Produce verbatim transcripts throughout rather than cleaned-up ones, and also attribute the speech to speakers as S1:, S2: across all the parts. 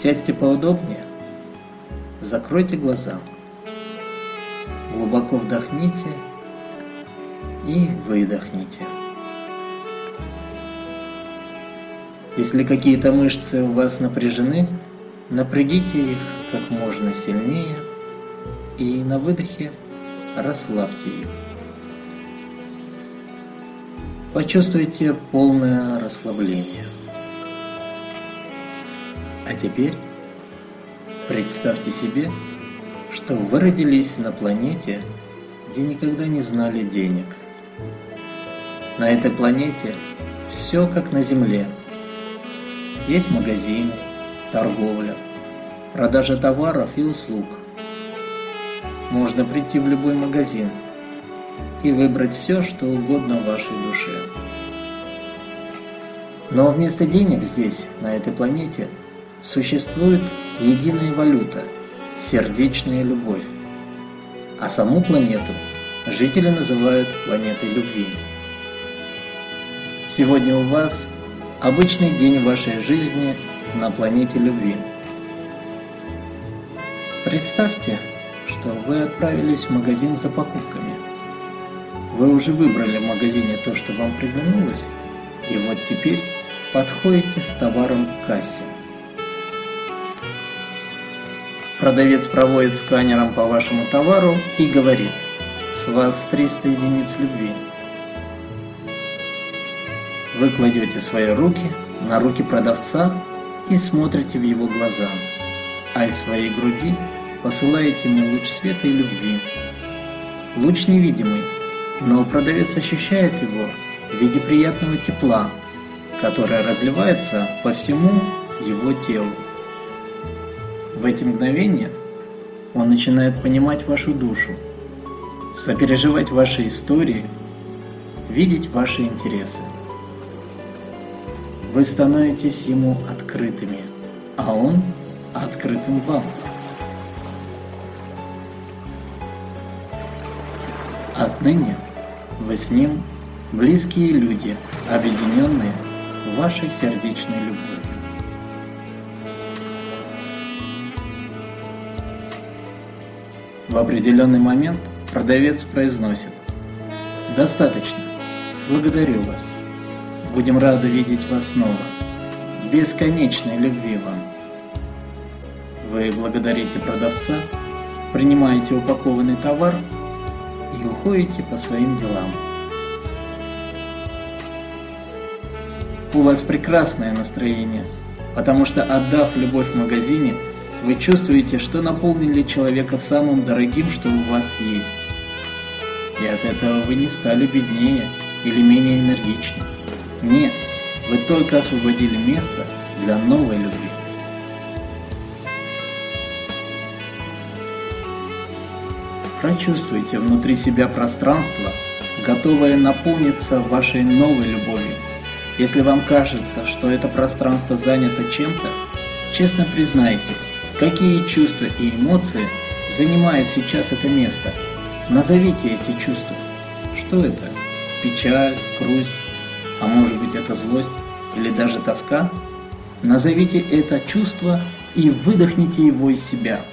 S1: Сядьте поудобнее, закройте глаза, глубоко вдохните и выдохните. Если какие-то мышцы у вас напряжены, напрягите их как можно сильнее и на выдохе расслабьте их. Почувствуйте полное расслабление. А теперь представьте себе, что вы родились на планете, где никогда не знали денег. На этой планете все как на Земле. Есть магазины, торговля, продажа товаров и услуг. Можно прийти в любой магазин и выбрать все, что угодно вашей душе. Но вместо денег здесь, на этой планете, существует единая валюта – сердечная любовь. А саму планету жители называют планетой любви. Сегодня у вас обычный день вашей жизни на планете любви. Представьте, что вы отправились в магазин за покупками. Вы уже выбрали в магазине то, что вам приглянулось, и вот теперь подходите с товаром к кассе. Продавец проводит сканером по вашему товару и говорит: «С вас триста единиц любви». Вы кладете свои руки на руки продавца и смотрите в его глаза, а из своей груди посылаете ему луч света и любви. Луч невидимый, но продавец ощущает его в виде приятного тепла, которое разливается по всему его телу. В эти мгновения он начинает понимать вашу душу, сопереживать ваши истории, видеть ваши интересы. Вы становитесь ему открытыми, а он открытым вам. Отныне вы с ним близкие люди, объединенные вашей сердечной любовью. В определенный момент продавец произносит: «Достаточно, благодарю вас. Будем рады видеть вас снова. Бесконечной любви вам». Вы благодарите продавца, принимаете упакованный товар и уходите по своим делам. У вас прекрасное настроение, потому что, отдав любовь в магазине, вы чувствуете, что наполнили человека самым дорогим, что у вас есть. И от этого вы не стали беднее или менее энергичнее. Нет, вы только освободили место для новой любви. Прочувствуйте внутри себя пространство, готовое наполниться вашей новой любовью. Если вам кажется, что это пространство занято чем-то, честно признайте, какие чувства и эмоции занимают сейчас это место. Назовите эти чувства. Что это? Печаль, грусть, а может быть это злость или даже тоска? Назовите это чувство и выдохните его из себя.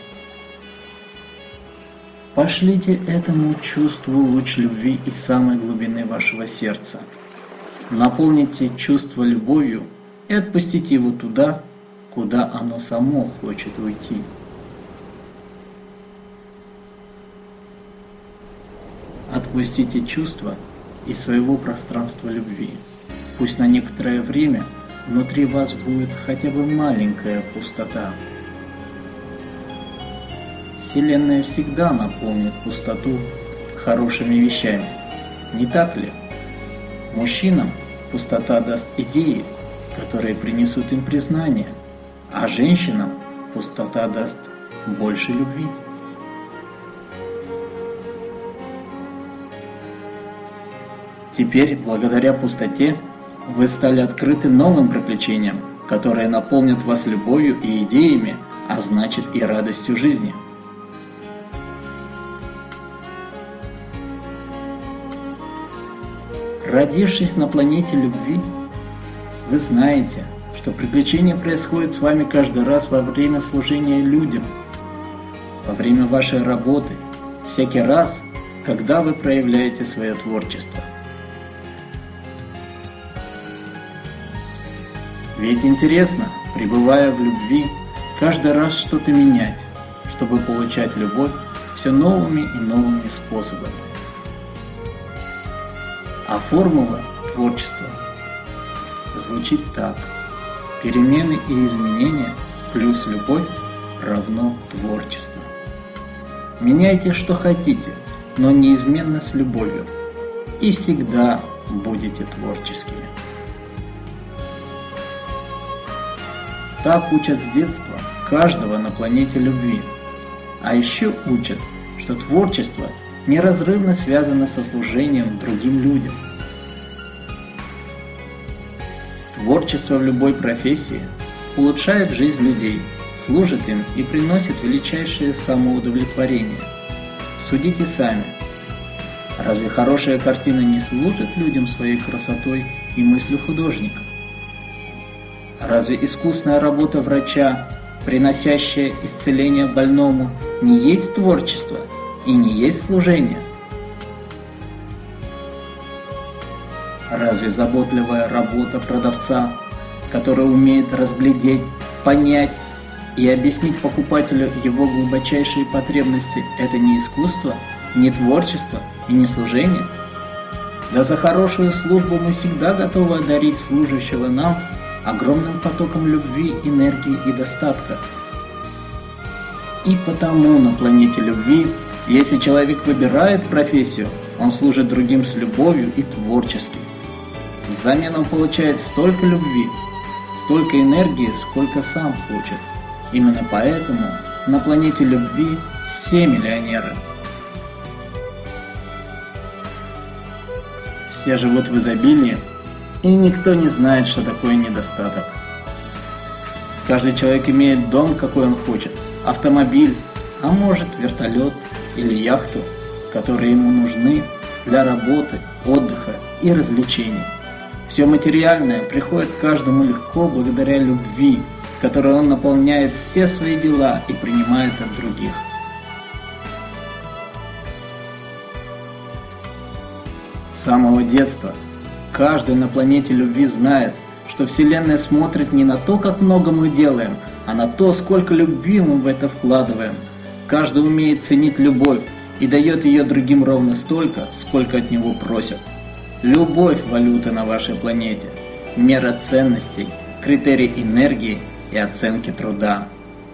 S1: Пошлите этому чувству луч любви из самой глубины вашего сердца. Наполните чувство любовью и отпустите его туда, куда оно само хочет уйти. Отпустите чувство из своего пространства любви. Пусть на некоторое время внутри вас будет хотя бы маленькая пустота. Вселенная всегда наполнит пустоту хорошими вещами, не так ли? Мужчинам пустота даст идеи, которые принесут им признание, а женщинам пустота даст больше любви. Теперь, благодаря пустоте, вы стали открыты новым приключениям, которые наполнят вас любовью и идеями, а значит и радостью жизни. Родившись на планете любви, вы знаете, что что приключения происходят с вами каждый раз во время служения людям, во время вашей работы, всякий раз, когда вы проявляете свое творчество. Ведь интересно, пребывая в любви, каждый раз что-то менять, чтобы получать любовь все новыми и новыми способами. А формула творчества звучит так: перемены и изменения плюс любовь равно творчество. Меняйте, что хотите, но неизменно с любовью, и всегда будете творческими. Так учат с детства каждого на планете любви. А еще учат, что творчество неразрывно связано со служением другим людям. Творчество в любой профессии улучшает жизнь людей, служит им и приносит величайшее самоудовлетворение. Судите сами. Разве хорошая картина не служит людям своей красотой и мыслью художника? Разве искусная работа врача, приносящая исцеление больному, не есть творчество и не есть служение? Разве заботливая работа продавца, который умеет разглядеть, понять и объяснить покупателю его глубочайшие потребности, это не искусство, не творчество и не служение? Да за хорошую службу мы всегда готовы одарить служащего нам огромным потоком любви, энергии и достатка. И потому на планете любви, если человек выбирает профессию, он служит другим с любовью и творчески. Взамен он получает столько любви, столько энергии, сколько сам хочет. Именно поэтому на планете любви все миллионеры. Все живут в изобилии, и никто не знает, что такое недостаток. Каждый человек имеет дом, какой он хочет, автомобиль, а может вертолет или яхту, которые ему нужны для работы, отдыха и развлечений. Все материальное приходит каждому легко благодаря любви, которой он наполняет все свои дела и принимает от других. С самого детства каждый на планете любви знает, что Вселенная смотрит не на то, как много мы делаем, а на то, сколько любви мы в это вкладываем. Каждый умеет ценить любовь и дает ее другим ровно столько, сколько от него просят. Любовь – валюта на вашей планете, мера ценностей, критерий энергии и оценки труда.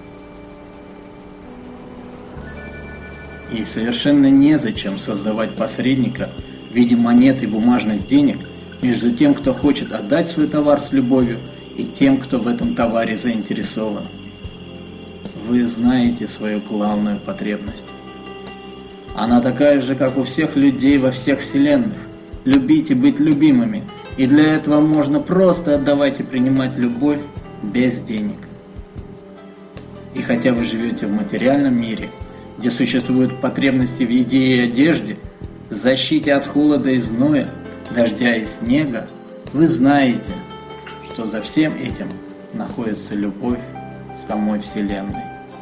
S1: И совершенно незачем создавать посредника в виде монет и бумажных денег между тем, кто хочет отдать свой товар с любовью, и тем, кто в этом товаре заинтересован. Вы знаете свою главную потребность. Она такая же, как у всех людей во всех вселенных. Любить и быть любимыми. И для этого можно просто отдавать и принимать любовь без денег. И хотя вы живете в материальном мире, где существуют потребности в еде и одежде, защите от холода и зноя, дождя и снега, вы знаете, что за всем этим находится любовь самой Вселенной.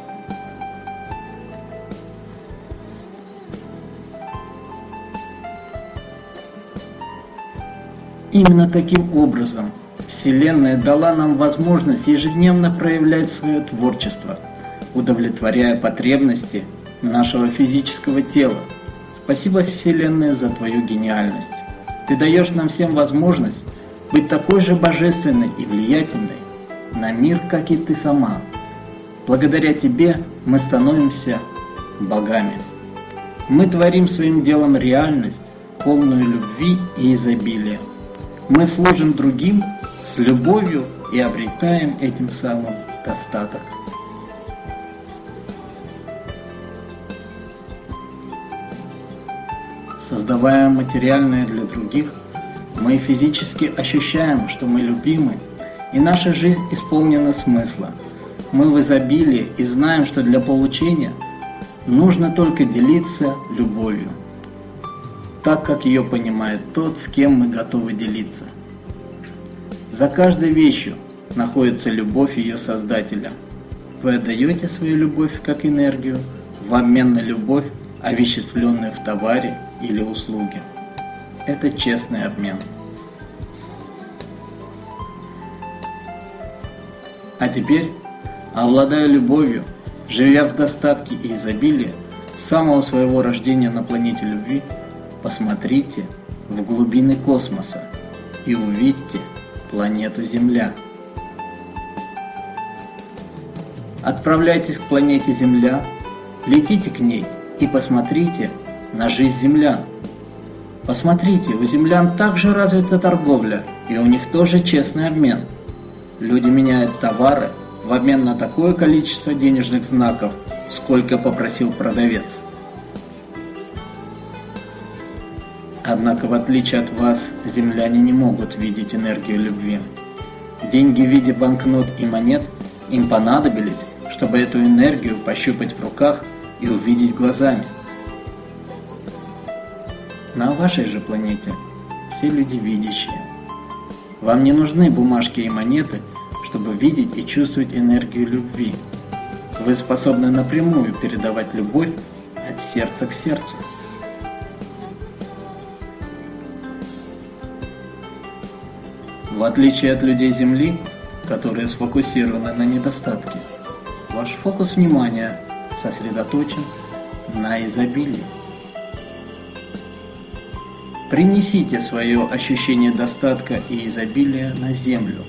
S1: Именно таким образом Вселенная дала нам возможность ежедневно проявлять свое творчество, удовлетворяя потребности нашего физического тела. Спасибо, Вселенная, за твою гениальность. Ты даешь нам всем возможность быть такой же божественной и влиятельной на мир, как и ты сама. Благодаря тебе мы становимся богами. Мы творим своим делом реальность, полную любви и изобилия. Мы служим другим с любовью и обретаем этим самым достаток. Создавая материальное для других, мы физически ощущаем, что мы любимы, и наша жизнь исполнена смысла. Мы в изобилии и знаем, что для получения нужно только делиться любовью, так как ее понимает тот, с кем мы готовы делиться. За каждой вещью, находится любовь ее Создателя. Вы отдаете свою любовь как энергию в обмен на любовь, овеществленную в товаре или услуге. Это честный обмен. А теперь, обладая любовью, живя в достатке и изобилии, с самого своего рождения на планете любви, посмотрите в глубины космоса и увидьте планету Земля. Отправляйтесь к планете Земля, летите к ней и посмотрите на жизнь землян. Посмотрите, у землян также развита торговля, и у них тоже честный обмен. Люди меняют товары в обмен на такое количество денежных знаков, сколько попросил продавец. Однако, в отличие от вас, земляне не могут видеть энергию любви. Деньги в виде банкнот и монет им понадобились, чтобы эту энергию пощупать в руках и увидеть глазами. На вашей же планете все люди видящие. Вам не нужны бумажки и монеты, чтобы видеть и чувствовать энергию любви. Вы способны напрямую передавать любовь от сердца к сердцу. В отличие от людей Земли, которые сфокусированы на недостатке, ваш фокус внимания сосредоточен на изобилии. Принесите свое ощущение достатка и изобилия на Землю.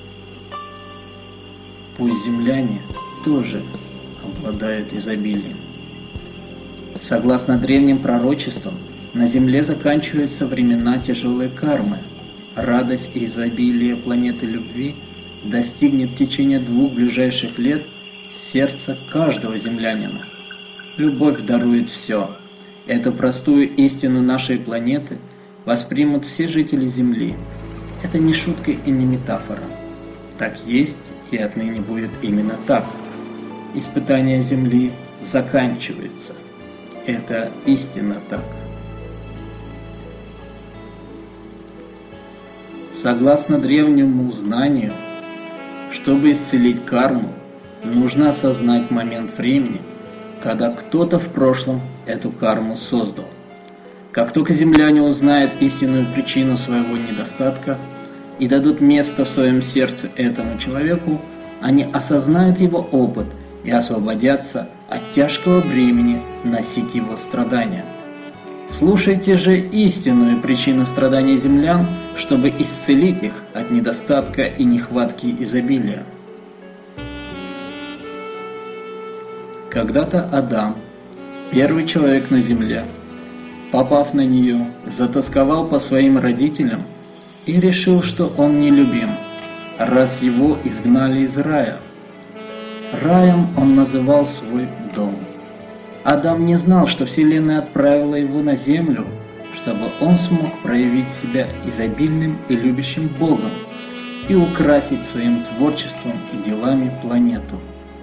S1: Пусть земляне тоже обладают изобилием. Согласно древним пророчествам, на Земле заканчиваются времена тяжелой кармы. Радость и изобилие планеты любви достигнет в течение двух ближайших лет сердца каждого землянина. Любовь дарует все. Эту простую истину нашей планеты воспримут все жители Земли. Это не шутка и не метафора. Так есть и отныне будет именно так. Испытания Земли заканчиваются. Это истинно так. Согласно древнему знанию, чтобы исцелить карму, нужно осознать момент времени, когда кто-то в прошлом эту карму создал. Как только земляне узнают истинную причину своего недостатка и дадут место в своем сердце этому человеку, они осознают его опыт и освободятся от тяжкого бремени носить его страдания. Слушайте же истинную причину страданий землян, чтобы исцелить их от недостатка и нехватки изобилия. Когда-то Адам, первый человек на земле, попав на нее, затосковал по своим родителям и решил, что он нелюбим, раз его изгнали из рая. Раем он называл свой дом. Адам не знал, что Вселенная отправила его на землю, чтобы он смог проявить себя изобильным и любящим Богом и украсить своим творчеством и делами планету.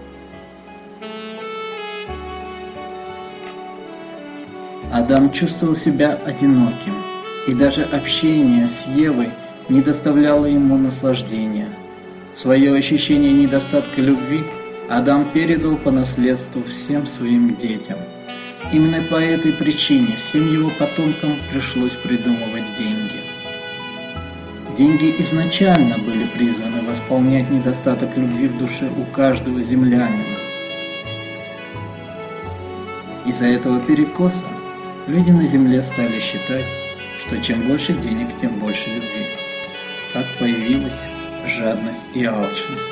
S1: Адам чувствовал себя одиноким, и даже общение с Евой не доставляло ему наслаждения. Свое ощущение недостатка любви Адам передал по наследству всем своим детям. Именно по этой причине всем его потомкам пришлось придумывать деньги. Деньги изначально были призваны восполнять недостаток любви в душе у каждого землянина. Из-за этого перекоса люди на земле стали считать, что чем больше денег, тем больше любви. Так появилась жадность и алчность.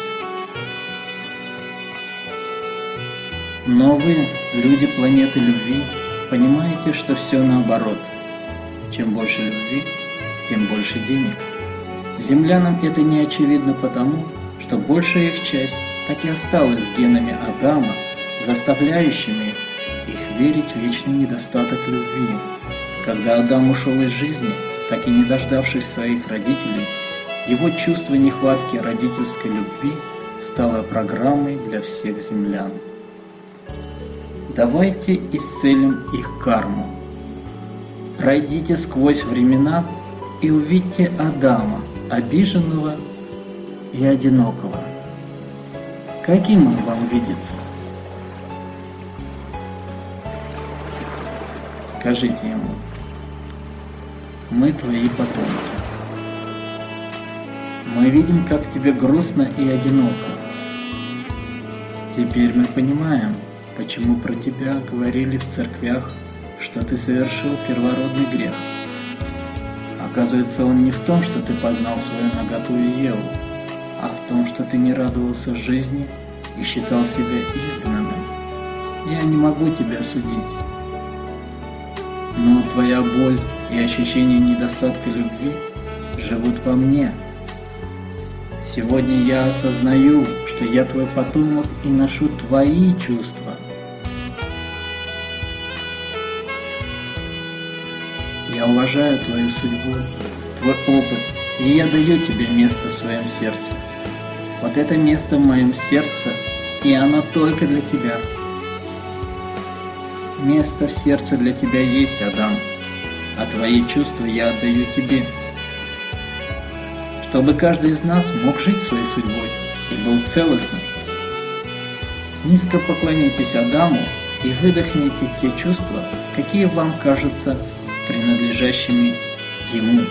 S1: Но вы, люди планеты любви, понимаете, что все наоборот. Чем больше любви, тем больше денег. Землянам это не очевидно потому, что большая их часть так и осталась с генами Адама, заставляющими их верить в вечный недостаток любви. Когда Адам ушел из жизни, так и не дождавшись своих родителей, его чувство нехватки родительской любви стало программой для всех землян. Давайте исцелим их карму. Пройдите сквозь времена и увидьте Адама, обиженного и одинокого. Каким он вам видится? Скажите ему: мы твои потомки. Мы видим, как тебе грустно и одиноко. Теперь мы понимаем, почему про тебя говорили в церквях, что ты совершил первородный грех. Оказывается, он не в том, что ты познал свою наготу и Еву, а в том, что ты не радовался жизни и считал себя изгнанным. Я не могу тебя судить, но твоя боль и ощущение недостатка любви живут во мне. Сегодня я осознаю, что я твой потомок и ношу твои чувства. Я уважаю твою судьбу, твой опыт, и я даю тебе место в своем сердце. Вот это место в моем сердце, и оно только для тебя. Место в сердце для тебя есть, Адам, а твои чувства я отдаю тебе, чтобы каждый из нас мог жить своей судьбой и был целостным. Низко поклонитесь Адаму и выдохните те чувства, какие вам кажутся принадлежащими ему.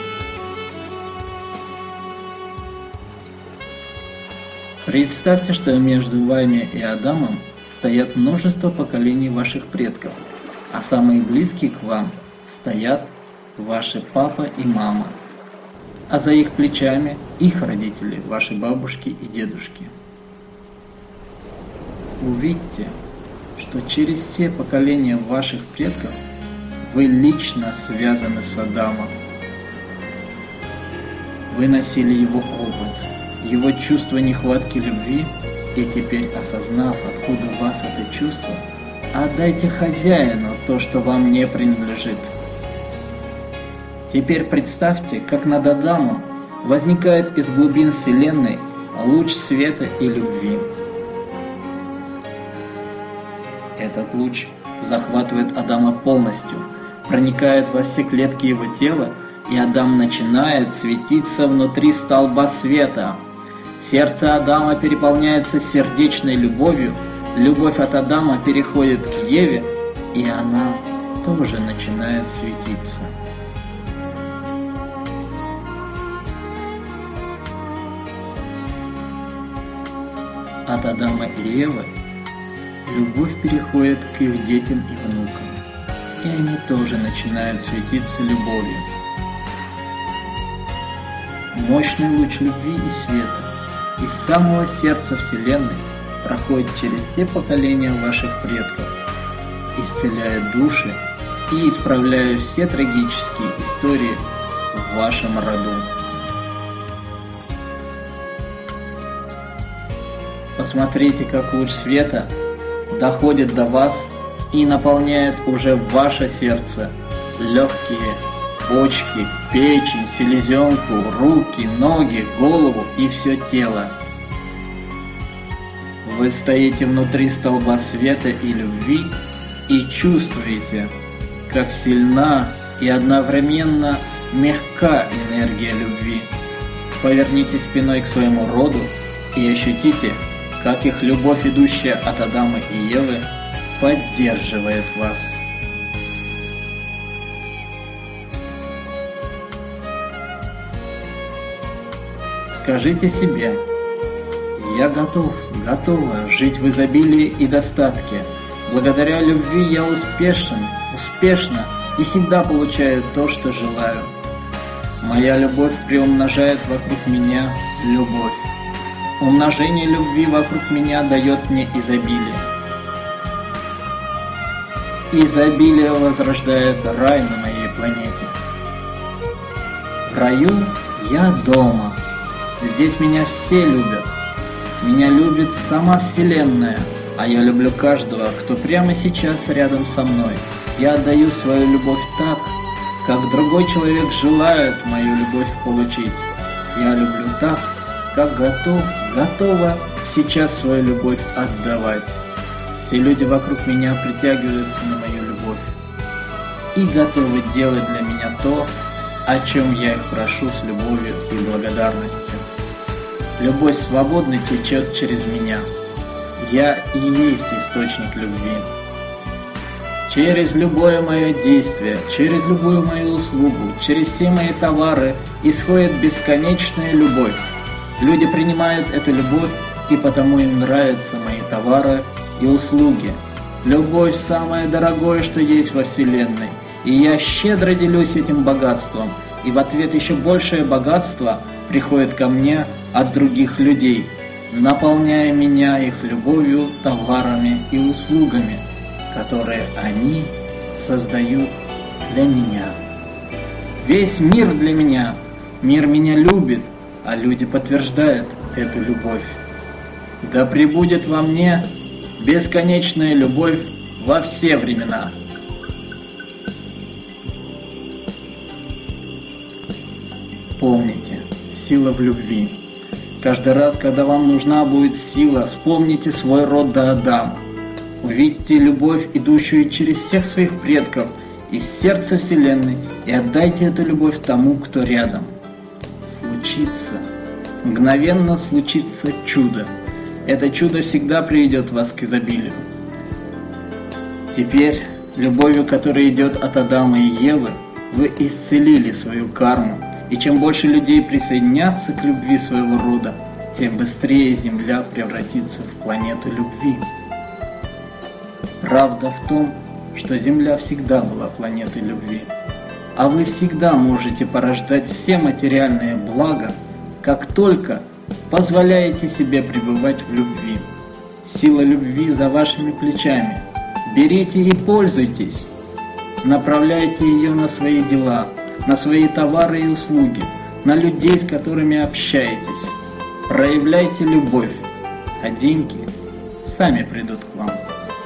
S1: Представьте, что между вами и Адамом стоят множество поколений ваших предков, а самые близкие к вам стоят ваши папа и мама, а за их плечами их родители, ваши бабушки и дедушки. Увидьте, что через все поколения ваших предков вы лично связаны с Адамом. Вы носили его опыт, его чувство нехватки любви, и теперь, осознав, откуда у вас это чувство, отдайте хозяину то, что вам не принадлежит. Теперь представьте, как над Адамом возникает из глубин Вселенной луч света и любви. Этот луч захватывает Адама полностью, проникает во все клетки его тела, и Адам начинает светиться внутри столба света. Сердце Адама переполняется сердечной любовью, любовь от Адама переходит к Еве, и она тоже начинает светиться. От Адама и Евы любовь переходит к их детям и внукам, и они тоже начинают светиться любовью. Мощный луч любви и света из самого сердца Вселенной проходит через все поколения ваших предков, исцеляя души и исправляя все трагические истории в вашем роду. Посмотрите, как луч света доходит до вас и наполняет уже ваше сердце, легкие, почки, печень, селезенку, руки, ноги, голову и все тело. Вы стоите внутри столба света и любви и чувствуете, как сильна и одновременно мягка энергия любви. Поверните спиной к своему роду и ощутите, как их любовь, идущая от Адама и Евы, поддерживает вас. Скажите себе: я готов, готова жить в изобилии и достатке. Благодаря любви я успешен, успешно и всегда получаю то, что желаю. Моя любовь приумножает вокруг меня любовь. Умножение любви вокруг меня дает мне изобилие. Изобилие возрождает рай на моей планете. В раю я дома. Здесь меня все любят. Меня любит сама Вселенная, а я люблю каждого, кто прямо сейчас рядом со мной. Я отдаю свою любовь так, как другой человек желает мою любовь получить. Я люблю так, как готов, готова сейчас свою любовь отдавать. Все люди вокруг меня притягиваются на мою любовь и готовы делать для меня то, о чем я их прошу с любовью и благодарностью. Любовь свободно течет через меня. Я и есть источник любви. Через любое мое действие, через любую мою услугу, через все мои товары исходит бесконечная любовь. Люди принимают эту любовь, и потому им нравятся мои товары и услуги. Любовь – самое дорогое, что есть во Вселенной, и я щедро делюсь этим богатством, и в ответ еще большее богатство приходит ко мне от других людей, наполняя меня их любовью, товарами и услугами, которые они создают для меня. Весь мир для меня, мир меня любит, а люди подтверждают эту любовь. Да пребудет во мне бесконечная любовь во все времена. Помните, сила в любви. Каждый раз, когда вам нужна будет сила, вспомните свой род до Адама. Увидьте любовь, идущую через всех своих предков из сердца Вселенной, и отдайте эту любовь тому, кто рядом. Случится, мгновенно случится чудо. Это чудо всегда приведет вас к изобилию. Теперь, любовью, которая идет от Адама и Евы, вы исцелили свою карму. И чем больше людей присоединятся к любви своего рода, тем быстрее Земля превратится в планету любви. Правда в том, что Земля всегда была планетой любви, а вы всегда можете порождать все материальные блага, как только позволяете себе пребывать в любви. Сила любви за вашими плечами. Берите и пользуйтесь. Направляйте ее на свои дела, на свои товары и услуги, на людей, с которыми общаетесь. Проявляйте любовь, а деньги сами придут к вам.